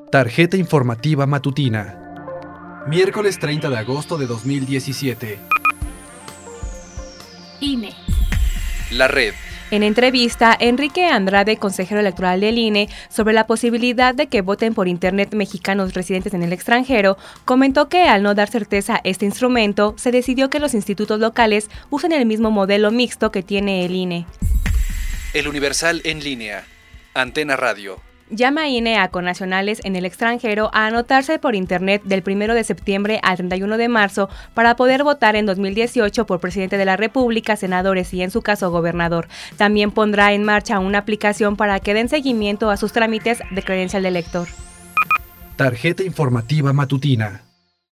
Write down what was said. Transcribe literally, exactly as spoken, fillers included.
Tarjeta informativa matutina. Miércoles treinta de agosto de dos mil diecisiete. I N E. La red. En entrevista, Enrique Andrade, consejero electoral del I N E, sobre la posibilidad de que voten por Internet mexicanos residentes en el extranjero, comentó que al no dar certeza a este instrumento, se decidió que los institutos locales usen el mismo modelo mixto que tiene el I N E. El Universal en línea. Antena Radio. Llama I N E a connacionales en el extranjero a anotarse por Internet del primero de septiembre al treinta y uno de marzo para poder votar en dos mil dieciocho por presidente de la República, senadores y, en su caso, gobernador. También pondrá en marcha una aplicación para que den seguimiento a sus trámites de credencial de elector. Tarjeta informativa matutina.